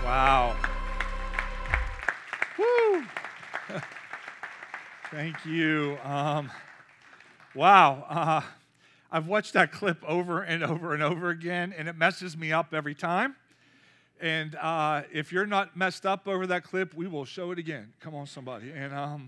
Wow. Woo. Thank you. Wow. I've watched that clip over and over and over again, and it messes me up every time. And if you're not messed up over that clip, we will show it again. Come on, somebody. And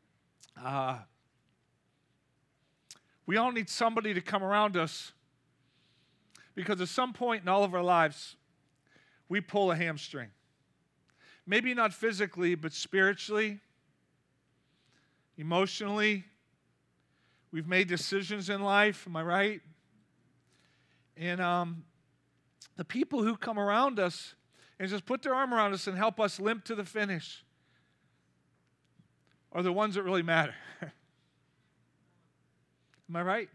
we all need somebody to come around us, because at some point in all of our lives, we pull a hamstring. Maybe not physically, but spiritually, emotionally. We've made decisions in life, am I right? And the people who come around us and just put their arm around us and help us limp to the finish are the ones that really matter. Am I right?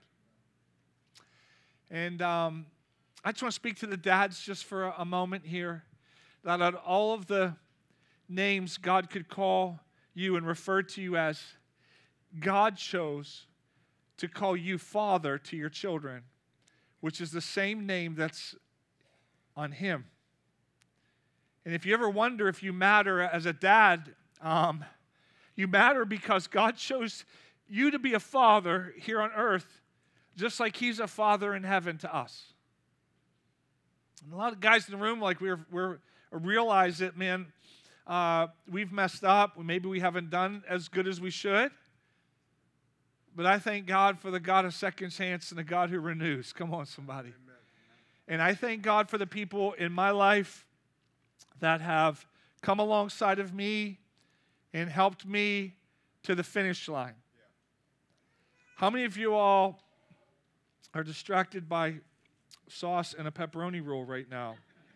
And I just want to speak to the dads just for a moment here. That out of all of the names God could call you and refer to you as, God chose to call you father to your children, which is the same name that's on him. And if you ever wonder if you matter as a dad, you matter because God chose you to be a father here on earth, just like he's a father in heaven to us. And a lot of guys in the room, like we realize it, man, we've messed up. Maybe we haven't done as good as we should. But I thank God for the God of second chance and the God who renews. Come on, somebody. Amen. And I thank God for the people in my life that have come alongside of me and helped me to the finish line. Yeah. How many of you all are distracted by sauce and a pepperoni roll right now?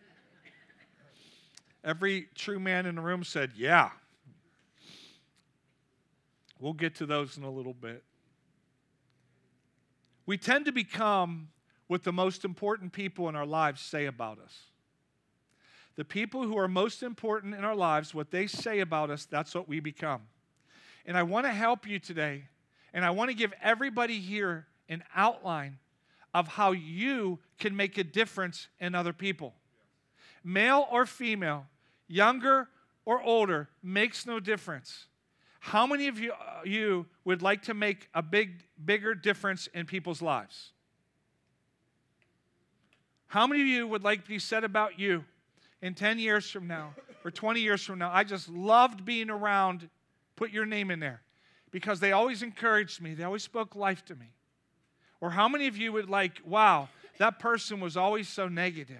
Every true man in the room said, yeah. We'll get to those in a little bit. We tend to become what the most important people in our lives say about us. The people who are most important in our lives, what they say about us, that's what we become. And I want to help you today, and I want to give everybody here an outline of how you can make a difference in other people. Male or female, younger or older, makes no difference. How many of you would like to make a bigger difference in people's lives? How many of you would like to be said about you in 10 years from now or 20 years from now? I just loved being around, put your name in there, because they always encouraged me. They always spoke life to me. Or how many of you would like, wow, that person was always so negative?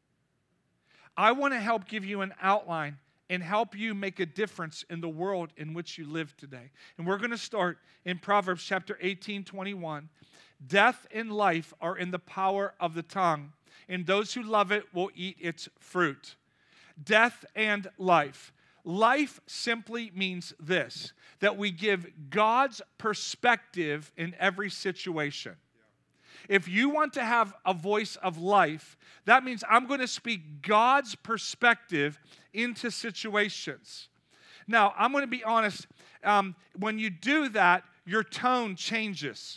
I want to help give you an outline and help you make a difference in the world in which you live today. And we're going to start in Proverbs chapter 18:21. Death and life are in the power of the tongue, and those who love it will eat its fruit. Death and life. Life simply means this, that we give God's perspective in every situation. If you want to have a voice of life, that means I'm going to speak God's perspective into situations. Now, I'm going to be honest. When you do that, your tone changes.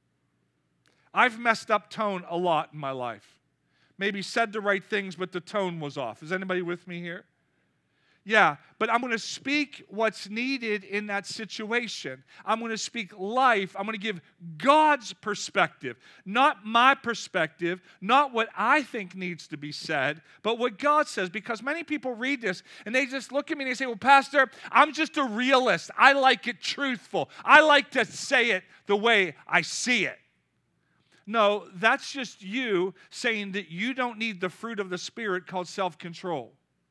I've messed up tone a lot in my life. Maybe said the right things, but the tone was off. Is anybody with me here? Yeah, but I'm going to speak what's needed in that situation. I'm going to speak life. I'm going to give God's perspective, not my perspective, not what I think needs to be said, but what God says. Because many people read this and they just look at me and they say, well, Pastor, I'm just a realist. I like it truthful. I like to say it the way I see it. No, that's just you saying that you don't need the fruit of the Spirit called self-control.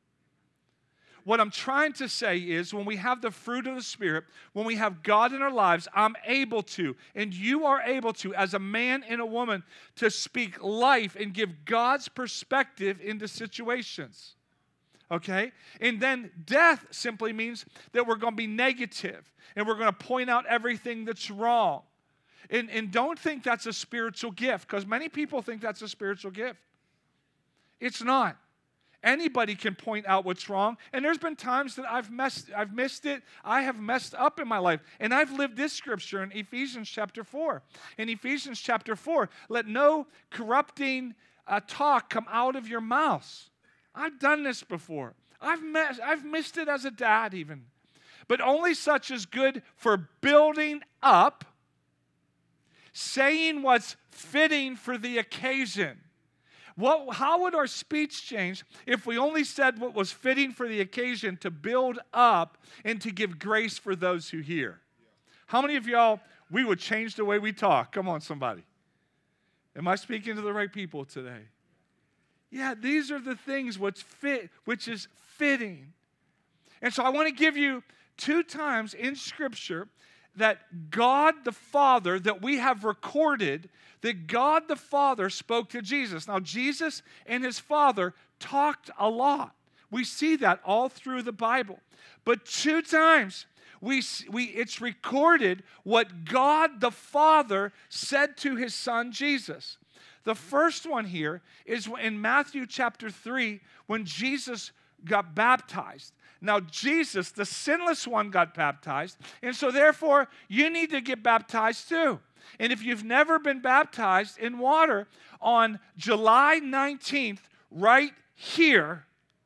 What I'm trying to say is when we have the fruit of the Spirit, when we have God in our lives, I'm able to, and you are able to, as a man and a woman, to speak life and give God's perspective into situations. Okay? And then death simply means that we're going to be negative, and we're going to point out everything that's wrong. And don't think that's a spiritual gift, because many people think that's a spiritual gift. It's not. Anybody can point out what's wrong. And there's been times that I've missed it. I have messed up in my life. And I've lived this scripture in Ephesians chapter 4. In Ephesians chapter 4, let no corrupting talk come out of your mouths. I've done this before. I've missed it as a dad even. But only such is good for building up, saying what's fitting for the occasion. How would our speech change if we only said what was fitting for the occasion to build up and to give grace for those who hear? How many of y'all, we would change the way we talk? Come on, somebody. Am I speaking to the right people today? Yeah, these are the things which is fitting. And so I want to give you 2 times in Scripture that God the Father, that we have recorded, that God the Father spoke to Jesus. Now, Jesus and his Father talked a lot. We see that all through the Bible. But 2 times, it's recorded what God the Father said to his Son Jesus. The first one here is in Matthew chapter 3 when Jesus got baptized. Now, Jesus, the sinless one, got baptized, and so therefore, you need to get baptized too. And if you've never been baptized in water, on July 19th, right here,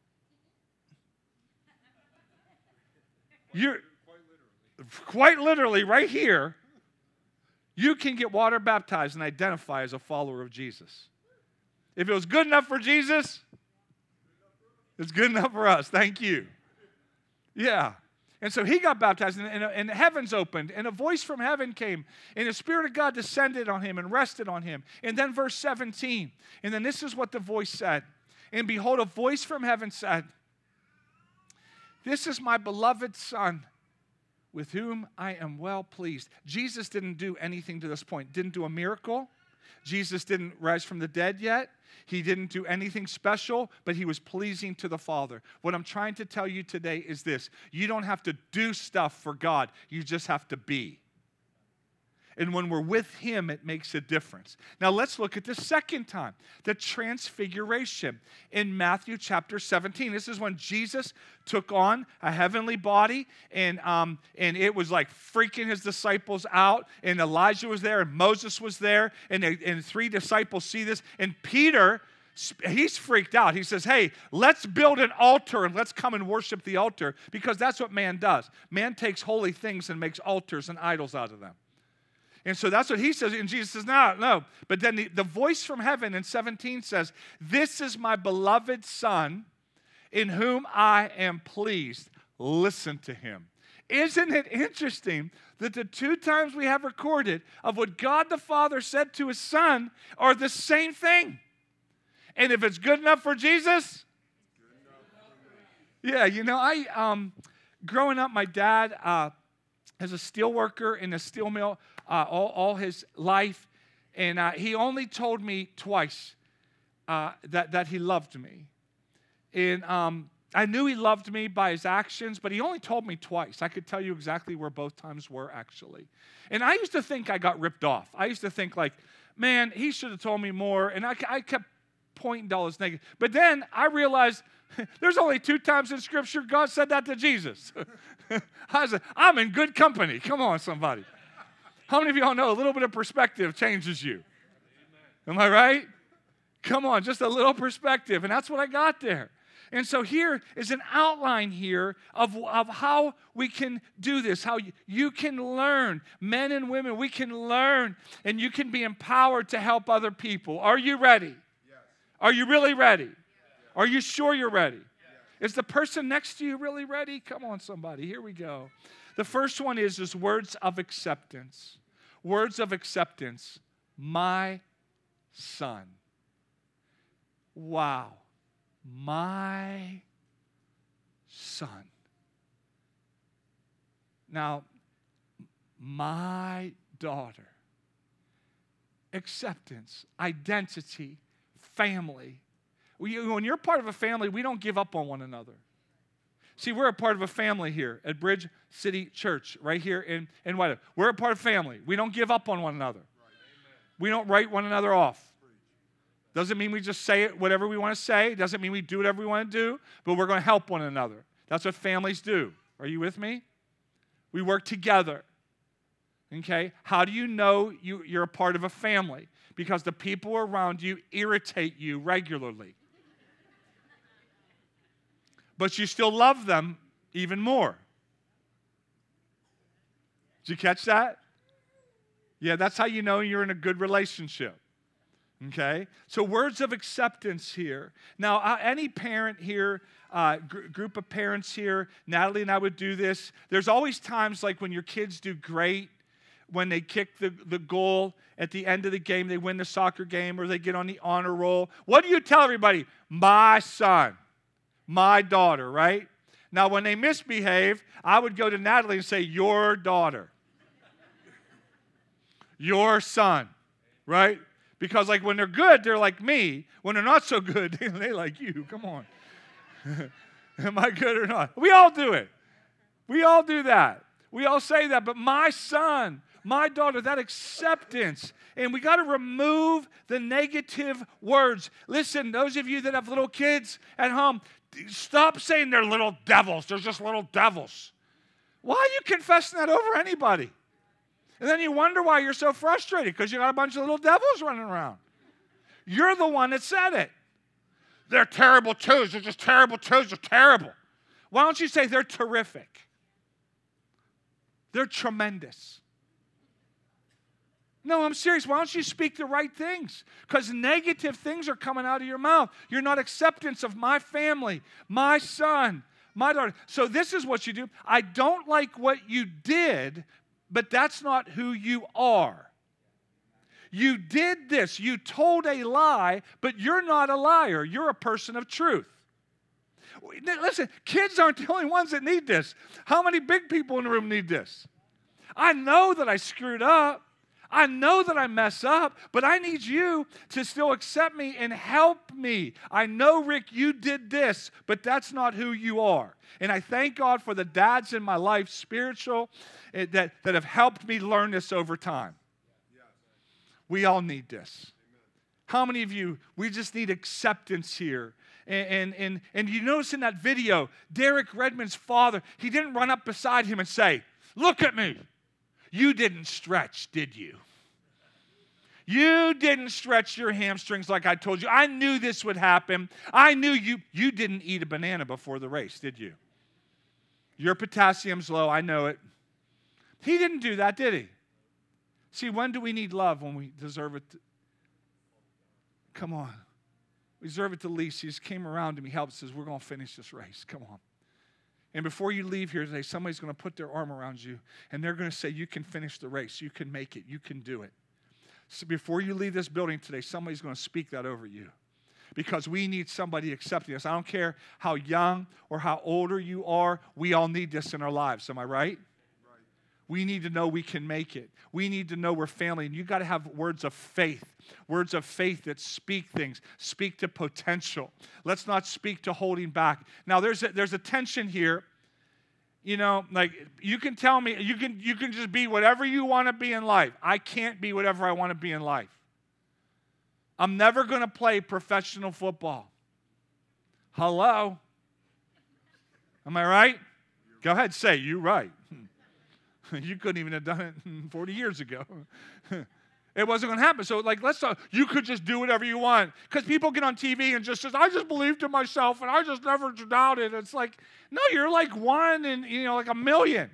you're quite literally right here, you can get water baptized and identify as a follower of Jesus. If it was good enough for Jesus, it's good enough for us. Thank you. Yeah. And so he got baptized, and the heavens opened, and a voice from heaven came, and the Spirit of God descended on him and rested on him. And then verse 17, and then this is what the voice said. And behold, a voice from heaven said, "This is my beloved Son, with whom I am well pleased." Jesus didn't do anything to this point. Didn't do a miracle. Jesus didn't rise from the dead yet. He didn't do anything special, but he was pleasing to the Father. What I'm trying to tell you today is this. You don't have to do stuff for God. You just have to be. And when we're with him, it makes a difference. Now let's look at the second time, the transfiguration in Matthew chapter 17. This is when Jesus took on a heavenly body, and it was like freaking his disciples out, and Elijah was there, and Moses was there, and 3 disciples see this, and Peter, he's freaked out. He says, hey, let's build an altar and let's come and worship the altar, because that's what man does. Man takes holy things and makes altars and idols out of them. And so that's what he says. And Jesus says, no. But then the voice from heaven in 17 says, "This is my beloved Son, in whom I am pleased. Listen to him." Isn't it interesting that the 2 times we have recorded of what God the Father said to his Son are the same thing? And if it's good enough for Jesus, yeah, growing up, my dad as a steel worker in a steel mill all his life, and he only told me twice that he loved me. And I knew he loved me by his actions, but he only told me twice. I could tell you exactly where both times were, actually. And I used to think I got ripped off. I used to think like, man, he should have told me more, and I kept pointing to all this negative. But then I realized there's only 2 times in Scripture God said that to Jesus. I said, I'm in good company. Come on, somebody. How many of y'all know a little bit of perspective changes you? Amen. Am I right? Come on, just a little perspective. And that's what I got there. And so here is an outline here of how we can do this, how you can learn. Men and women, we can learn, and you can be empowered to help other people. Are you ready? Yes. Are you really ready? Yes. Are you sure you're ready? Yes. Is the person next to you really ready? Come on, somebody. Here we go. The first one is words of acceptance. Words of acceptance. My son. Wow. My son. Now, my daughter. Acceptance, identity, family. When you're part of a family, we don't give up on one another. See, we're a part of a family here at Bridge City Church, right here in White Oak. We're a part of family. We don't give up on one another. We don't write one another off. Doesn't mean we just say it, whatever we want to say. Doesn't mean we do whatever we want to do, but we're going to help one another. That's what families do. Are you with me? We work together. Okay? How do you know you're a part of a family? Because the people around you irritate you regularly. but you still love them even more. Did you catch that? Yeah, that's how you know you're in a good relationship. Okay? So words of acceptance here. Now, any parent here, group of parents here, Natalie and I would do this. There's always times like when your kids do great, when they kick the goal at the end of the game, they win the soccer game or they get on the honor roll. What do you tell everybody? My son, my daughter, right? Now, when they misbehave, I would go to Natalie and say, your daughter, your son, right? Because like when they're good, they're like me. When they're not so good, they like you. Come on. Am I good or not? We all do it. We all do that. We all say that. But my son, my daughter, that acceptance. And we got to remove the negative words. Listen, those of you that have little kids at home, stop saying they're little devils. They're just little devils. Why are you confessing that over anybody? And then you wonder why you're so frustrated because you got a bunch of little devils running around. You're the one that said it. They're terrible twos. They're just terrible twos. They're terrible. Why don't you say they're terrific? They're tremendous. No, I'm serious. Why don't you speak the right things? Because negative things are coming out of your mouth. You're not acceptance of my family, my son, my daughter. So this is what you do. I don't like what you did, but that's not who you are. You did this. You told a lie, but you're not a liar. You're a person of truth. Listen, kids aren't the only ones that need this. How many big people in the room need this? I know that I screwed up. I know that I mess up, but I need you to still accept me and help me. I know, Rick, you did this, but that's not who you are. And I thank God for the dads in my life, spiritual, that have helped me learn this over time. We all need this. How many of you, we just need acceptance here. And you notice in that video, Derek Redmond's father, he didn't run up beside him and say, look at me. You didn't stretch, did you? You didn't stretch your hamstrings like I told you. I knew this would happen. I knew you didn't eat a banana before the race, did you? Your potassium's low, I know it. He didn't do that, did he? See, when do we need love? When we deserve it? Come on. We deserve it the least. He just came around to me, helped, says, we're going to finish this race. Come on. And before you leave here today, somebody's going to put their arm around you, and they're going to say, you can finish the race. You can make it. You can do it. So before you leave this building today, somebody's going to speak that over you. Because we need somebody accepting us. I don't care how young or how older you are. We all need this in our lives. Am I right? We need to know we can make it. We need to know we're family. And you've got to have words of faith that speak things, speak to potential. Let's not speak to holding back. Now, there's a tension here. You know, like you can tell me, you can just be whatever you want to be in life. I can't be whatever I want to be in life. I'm never going to play professional football. Hello? Am I right? Go ahead, say, you're right. You couldn't even have done it 40 years ago. It wasn't going to happen. So, like, let's talk. You could just do whatever you want. Because people get on TV and just says, I just believed in myself and I just never doubted. It's like, no, you're like one in, like a million.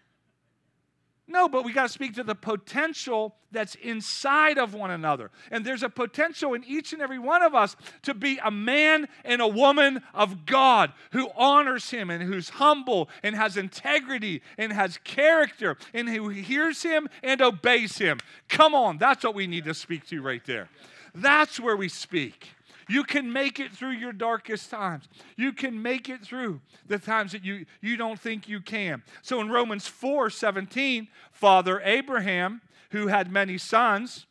No, but we got to speak to the potential that's inside of one another. And there's a potential in each and every one of us to be a man and a woman of God who honors Him and who's humble and has integrity and has character and who hears Him and obeys Him. Come on, that's what we need to speak to right there. That's where we speak. You can make it through your darkest times. You can make it through the times that you don't think you can. So in Romans 4:17, Father Abraham, who had many sons.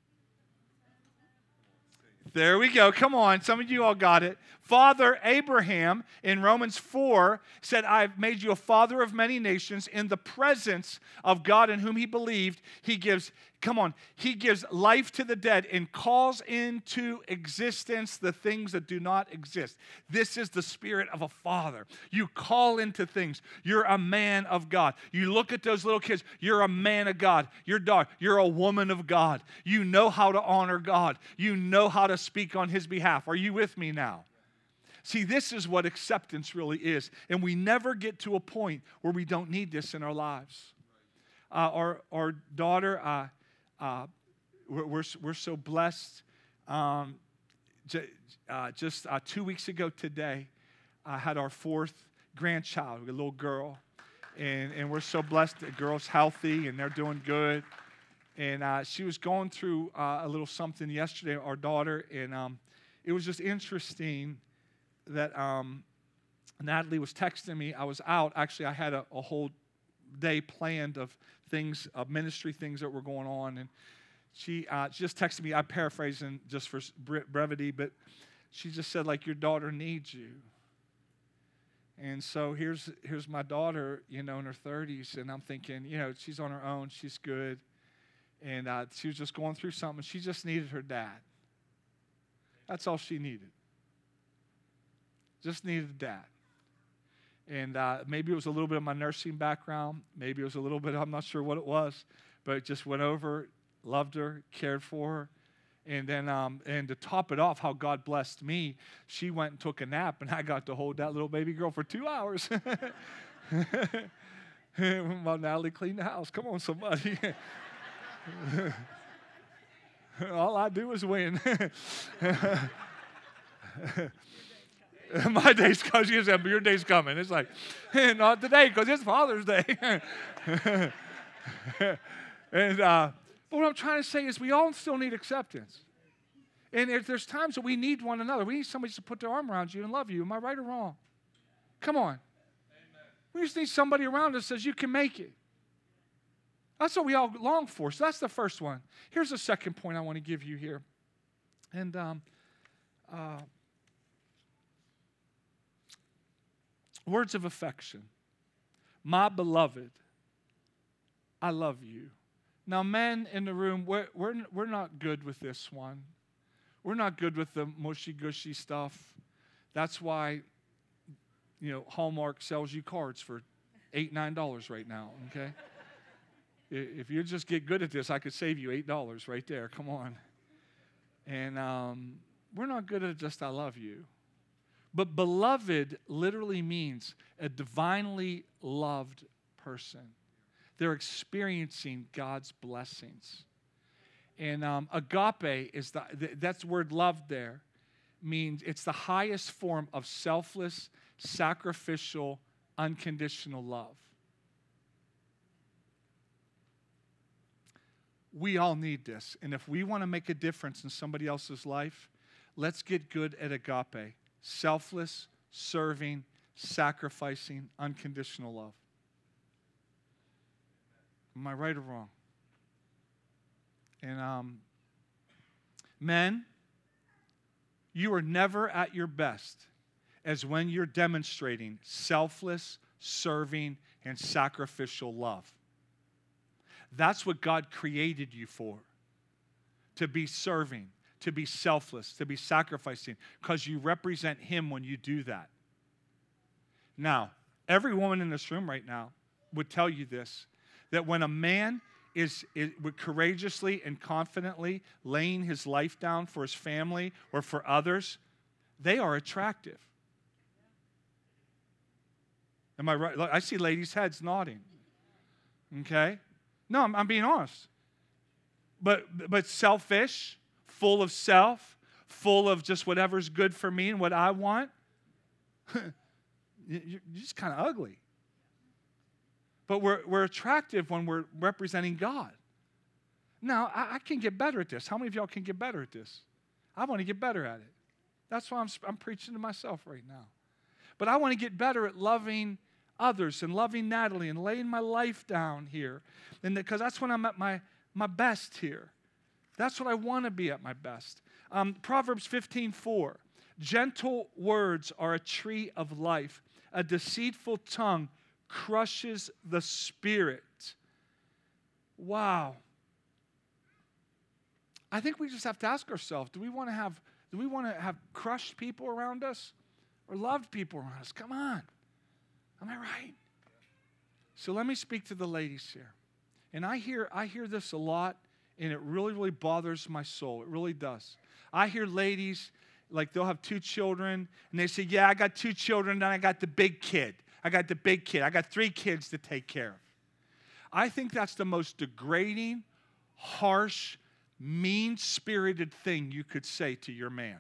There we go. Come on. Some of you all got it. Father Abraham in Romans 4 said, I've made you a father of many nations in the presence of God in whom he believed. He gives life to the dead and calls into existence the things that do not exist. This is the spirit of a father. You call into things. You're a man of God. You look at those little kids. You're a man of God. You're a woman of God. You know how to honor God. You know how to speak on His behalf. Are you with me now? See, this is what acceptance really is. And we never get to a point where we don't need this in our lives. Our daughter, we're so blessed. Just 2 weeks ago today, I had our fourth grandchild, a little girl. And we're so blessed. The girl's healthy and they're doing good. And she was going through a little something yesterday, our daughter. And it was just interesting that Natalie was texting me. I was out. Actually, I had a whole day planned of things, of ministry things that were going on. And she just texted me. I'm paraphrasing just for brevity, but she just said, like, your daughter needs you. And so here's my daughter, in her 30s, and I'm thinking, she's on her own, she's good. And she was just going through something. She just needed her dad. That's all she needed. Just needed a dad. And maybe it was a little bit of my nursing background. Maybe it was a little bit, I'm not sure what it was. But it just went over, loved her, cared for her. And then, and to top it off, how God blessed me, she went and took a nap, and I got to hold that little baby girl for 2 hours. While Natalie cleaned the house. Come on, somebody. All I do is win. My day's coming. She said, your day's coming. It's like, not today, because it's Father's Day. And but what I'm trying to say is we all still need acceptance. And there's times that we need one another. We need somebody to put their arm around you and love you. Am I right or wrong? Come on. Amen. We just need somebody around us that says you can make it. That's what we all long for. So that's the first one. Here's the second point I want to give you here. And words of affection. My beloved, I love you. Now, men in the room, we're not good with this one. We're not good with the mushy-gushy stuff. That's why, Hallmark sells you cards for $8, $9 right now, okay? If you just get good at this, I could save you $8 right there. Come on. And we're not good at just I love you. But beloved literally means a divinely loved person. They're experiencing God's blessings. And agape is that's word love there. Means it's the highest form of selfless, sacrificial, unconditional love. We all need this. And if we want to make a difference in somebody else's life, let's get good at agape. Selfless, serving, sacrificing, unconditional love. Am I right or wrong? And men, you are never at your best as when you're demonstrating selfless, serving, and sacrificial love. That's what God created you for. To be serving, to be selfless, to be sacrificing, because you represent Him when you do that. Now, every woman in this room right now would tell you this, that when a man is courageously and confidently laying his life down for his family or for others, they are attractive. Am I right? Look, I see ladies' heads nodding. Okay? No, I'm being honest. But selfish, full of self, full of just whatever's good for me and what I want, you're just kind of ugly. But we're attractive when we're representing God. Now, I can get better at this. How many of y'all can get better at this? I want to get better at it. That's why I'm preaching to myself right now. But I want to get better at loving others and loving Natalie and laying my life down here. And because that's when I'm at my best here. That's what I want to be at my best. Proverbs 15:4. Gentle words are a tree of life. A deceitful tongue crushes the spirit. Wow. I think we just have to ask ourselves, do we want to have crushed people around us or loved people around us? Come on. Am I right? So let me speak to the ladies here. And I hear this a lot, and it really, really bothers my soul. It really does. I hear ladies like they'll have 2 children, and they say, yeah, I got 2 children, and I got the big kid. I got 3 kids to take care of. I think that's the most degrading, harsh, mean-spirited thing you could say to your man.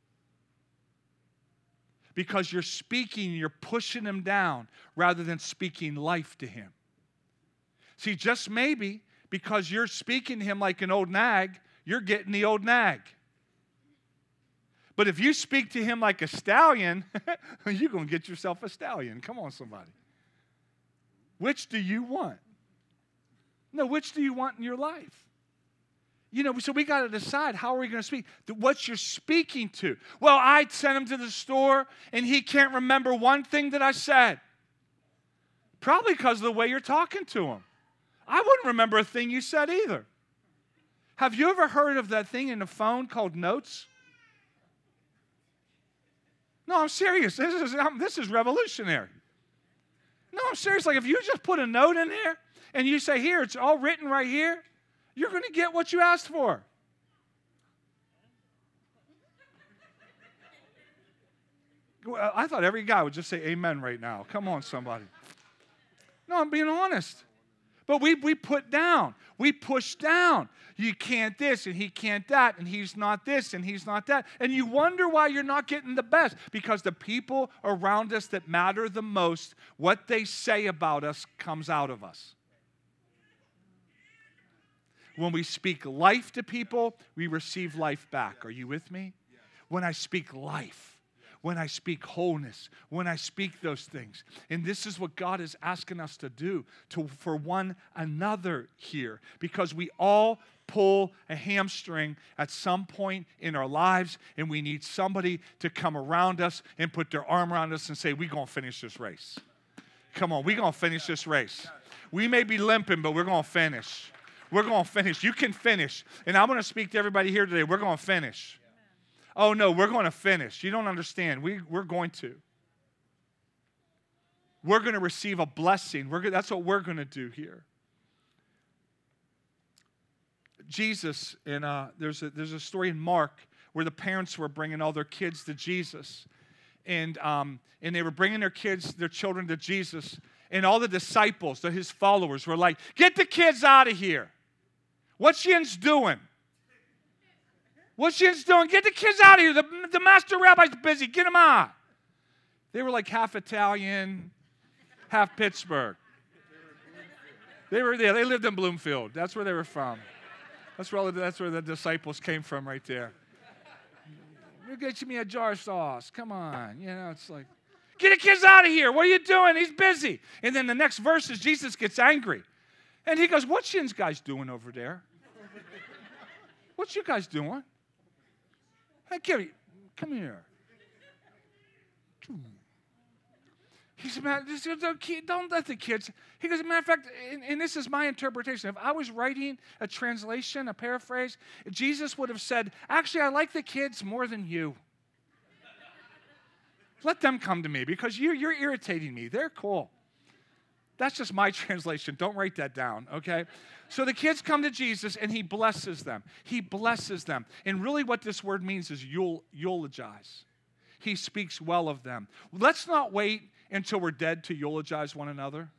Because you're speaking, you're pushing him down rather than speaking life to him. See, just maybe because you're speaking to him like an old nag, you're getting the old nag. But if you speak to him like a stallion, you're going to get yourself a stallion. Come on, somebody. Which do you want? No, which do you want in your life? You know, so we got to decide, how are we going to speak? What you're speaking to. Well, I sent him to the store, and he can't remember one thing that I said. Probably because of the way you're talking to him. I wouldn't remember a thing you said either. Have you ever heard of that thing in the phone called notes? No, I'm serious. This is revolutionary. No, I'm serious. Like if you just put a note in there and you say, here, it's all written right here, you're going to get what you asked for. Well, I thought every guy would just say amen right now. Come on, somebody. No, I'm being honest. But we put down. We push down. You can't this, and he can't that, and he's not this, and he's not that. And you wonder why you're not getting the best. Because the people around us that matter the most, what they say about us comes out of us. When we speak life to people, we receive life back. Are you with me? When I speak life, when I speak wholeness, when I speak those things. And this is what God is asking us to do for one another here. Because we all pull a hamstring at some point in our lives, and we need somebody to come around us and put their arm around us and say, we're going to finish this race. Come on, we're going to finish this race. We may be limping, but we're going to finish. We're going to finish. You can finish. And I'm going to speak to everybody here today. We're going to finish. Oh, no, we're going to finish. You don't understand. We're going to. We're going to receive a blessing. That's what we're going to do here. Jesus, and there's a story in Mark where the parents were bringing all their kids to Jesus. And they were bringing their children to Jesus. And all the disciples, his followers, were like, get the kids out of here. What's yins doing? What's yins doing? Get the kids out of here. The master rabbi's busy. Get them out. They were like half Italian, half Pittsburgh. They lived in Bloomfield. That's where they were from. That's where the disciples came from right there. You get me a jar of sauce. Come on. You know, it's like, get the kids out of here. What are you doing? He's busy. And then the next verse is Jesus gets angry. And he goes, what's you guys doing over there? What you guys doing? Hey, Gary, come here. He said, man, don't let the kids. He goes, as a matter of fact, and this is my interpretation. If I was writing a translation, a paraphrase, Jesus would have said, actually, I like the kids more than you. Let them come to me because you're irritating me. They're cool. That's just my translation. Don't write that down, okay? So the kids come to Jesus, and he blesses them. He blesses them. And really what this word means is eulogize. He speaks well of them. Let's not wait until we're dead to eulogize one another.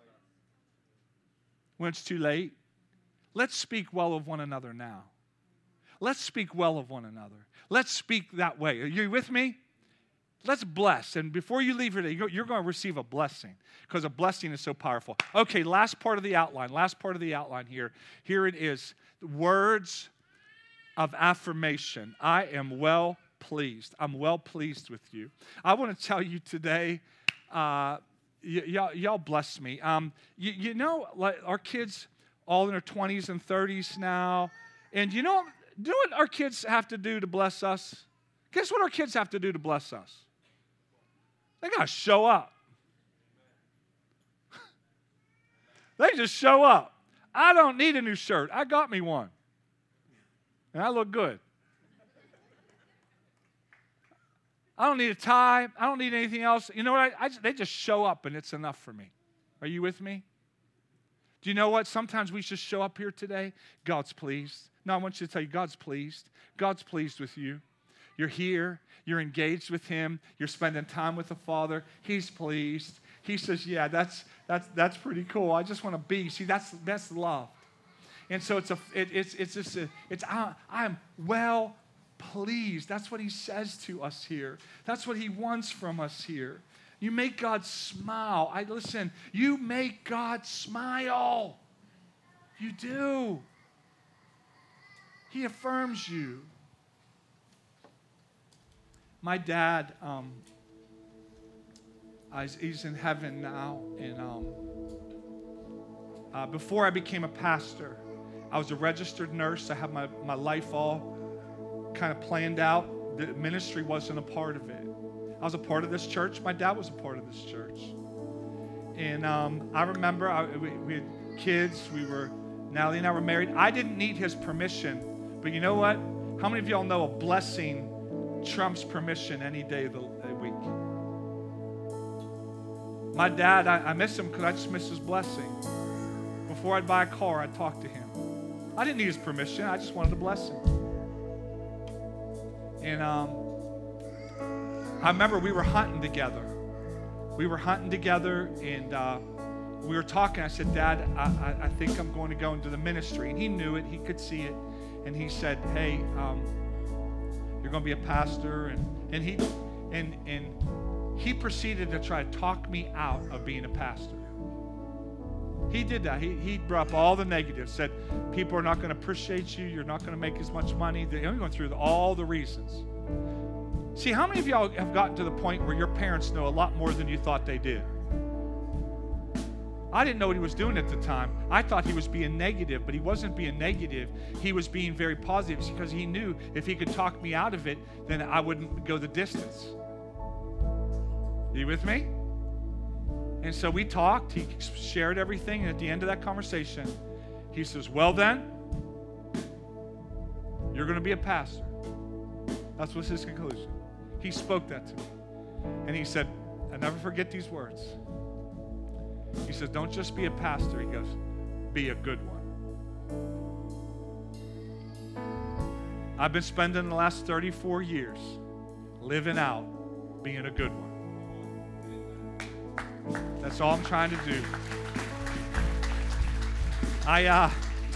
When it's too late. Let's speak well of one another now. Let's speak well of one another. Let's speak that way. Are you with me? Let's bless. And before you leave here today, you're going to receive a blessing because a blessing is so powerful. Okay, last part of the outline. Last part of the outline here. Here it is. Words of affirmation. I am well pleased. I'm well pleased with you. I want to tell you today, y'all bless me. You know, like our kids all in their 20s and 30s now. And you know what our kids have to do to bless us? Guess what our kids have to do to bless us? They got to show up. They just show up. I don't need a new shirt. I got me one. And I look good. I don't need a tie. I don't need anything else. You know what? They just show up, and it's enough for me. Are you with me? Do you know what? Sometimes we just show up here today. God's pleased. No, I want you to tell you, God's pleased. God's pleased with you. You're here. You're engaged with him. You're spending time with the Father. He's pleased. He says, yeah, that's pretty cool. I just want to be. See, that's love. And so I'm well pleased. That's what he says to us here. That's what he wants from us here. You make God smile. Listen, you make God smile. You do. He affirms you. My dad, he's in heaven now. And before I became a pastor, I was a registered nurse. I had my life all kind of planned out. The ministry wasn't a part of it. I was a part of this church. My dad was a part of this church. And I remember we had kids. Natalie and I were married. I didn't need his permission. But you know what? How many of y'all know a blessing trumps permission any day of the week? My dad, I miss him because I just miss his blessing. Before I'd buy a car, I'd talk to him. I didn't need his permission. I just wanted a blessing. And I remember we were hunting together. And we were talking. I said, Dad, I think I'm going to go into the ministry. And he knew it. He could see it. And he said, hey, you're going to be a pastor. And he proceeded to try to talk me out of being a pastor. He did that. He brought up all the negatives, said people are not going to appreciate you. You're not going to make as much money. They're going through all the reasons. See, how many of y'all have gotten to the point where your parents know a lot more than you thought they did? I didn't know what he was doing at the time. I thought he was being negative, but he wasn't being negative. He was being very positive because he knew if he could talk me out of it, then I wouldn't go the distance. Are you with me? And so we talked. He shared everything. And at the end of that conversation, he says, well then, you're going to be a pastor. That was his conclusion. He spoke that to me. And he said, I never forget these words. He says, don't just be a pastor. He goes, be a good one. I've been spending the last 34 years living out being a good one. That's all I'm trying to do. I've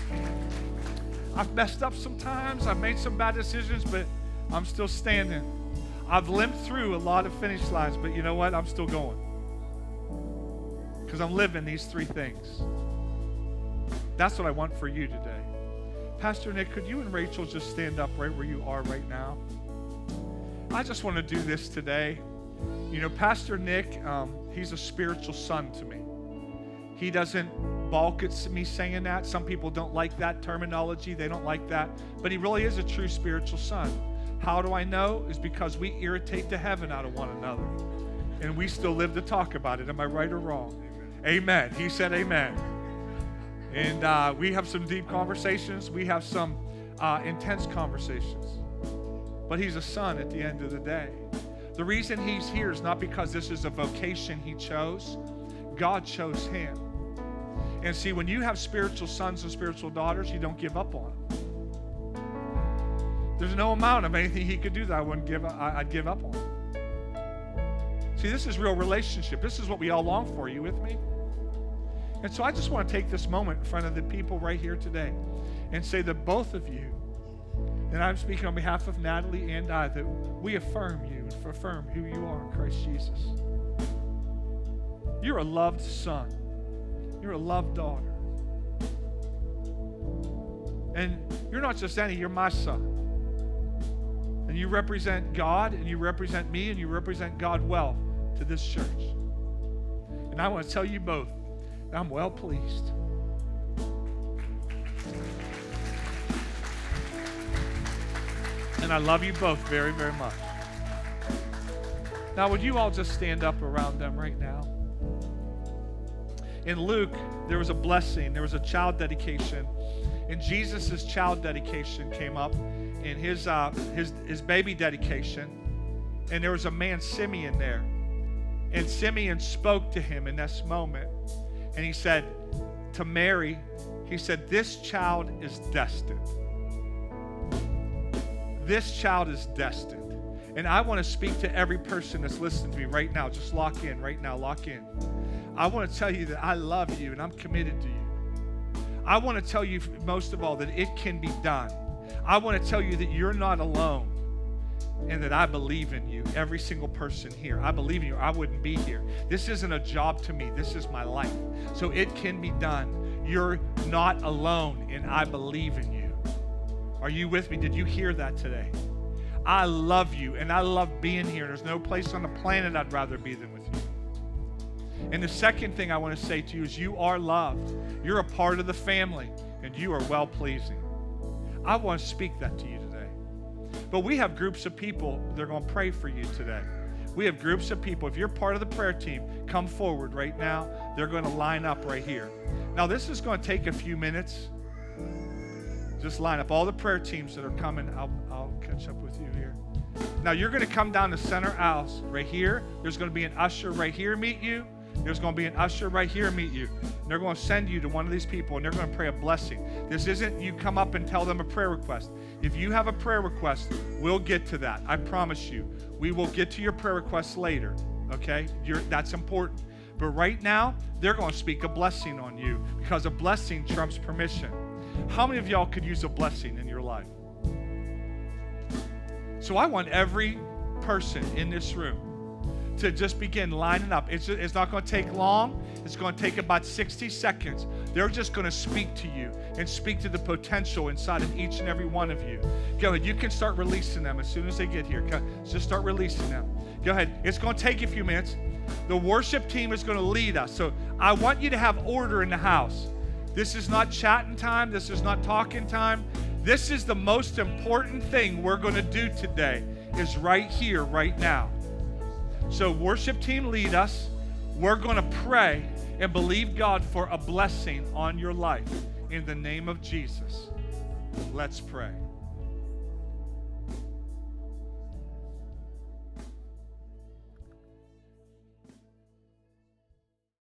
messed up sometimes. I've made some bad decisions, but I'm still standing. I've limped through a lot of finish lines, but you know what? I'm still going. Because I'm living these three things. That's what I want for you today. Pastor Nick, could you and Rachel just stand up right where you are right now? I just want to do this today. You know, Pastor Nick, he's a spiritual son to me. He doesn't balk at me saying that. Some people don't like that terminology. They don't like that. But he really is a true spiritual son. How do I know? Is because we irritate the heaven out of one another. And we still live to talk about it. Am I right or wrong? Amen. He said amen. And we have some deep conversations. We have some intense conversations. But he's a son at the end of the day. The reason he's here is not because this is a vocation he chose. God chose him. And see, when you have spiritual sons and spiritual daughters, you don't give up on them. There's no amount of anything he could do that I'd give up on. See, this is real relationship. This is what we all long for. Are you with me? And so I just want to take this moment in front of the people right here today and say that both of you, and I'm speaking on behalf of Natalie and I, that we affirm you and affirm who you are in Christ Jesus. You're a loved son. You're a loved daughter. And you're not just any, you're my son. And you represent God, and you represent me, and you represent God well to this church. And I want to tell you both, I'm well pleased. And I love you both very, very much. Now, would you all just stand up around them right now? In Luke, there was a blessing. There was a child dedication. And Jesus' child dedication came up in his baby dedication. And there was a man, Simeon, there. And Simeon spoke to him in this moment. And he said to Mary, he said, this child is destined. This child is destined. And I want to speak to every person that's listening to me right now. Just lock in right now, lock in. I want to tell you that I love you and I'm committed to you. I want to tell you most of all that it can be done. I want to tell you that you're not alone and that I believe in you, every single person here. I believe in you. I wouldn't be here. This isn't a job to me. This is my life. So it can be done. You're not alone and I believe in you. Are you with me? Did you hear that today? I love you and I love being here. There's no place on the planet I'd rather be than with you. And the second thing I want to say to you is you are loved. You're a part of the family and you are well-pleasing. I want to speak that to you today. But we have groups of people that are going to pray for you today. We have groups of people. If you're part of the prayer team, come forward right now. They're going to line up right here. Now, this is going to take a few minutes. Just line up all the prayer teams that are coming. I'll catch up with you here. Now, you're going to come down the center aisles right here. There's going to be an usher right here meet you. There's going to be an usher right here meet you. And they're going to send you to one of these people, and they're going to pray a blessing. This isn't you come up and tell them a prayer request. If you have a prayer request, we'll get to that. I promise you. We will get to your prayer requests later, okay? That's important. But right now, they're going to speak a blessing on you because a blessing trumps permission. How many of y'all could use a blessing in your life? So I want every person in this room to just begin lining up. It's not going to take long. It's going to take about 60 seconds. They're just going to speak to you and speak to the potential inside of each and every one of you. Go ahead. You can start releasing them as soon as they get here. Just start releasing them. Go ahead. It's going to take a few minutes. The worship team is going to lead us. So I want you to have order in the house. This is not chatting time. This is not talking time. This is the most important thing we're going to do today is right here, right now. So worship team, lead us. We're going to pray and believe God for a blessing on your life in the name of Jesus. Let's pray.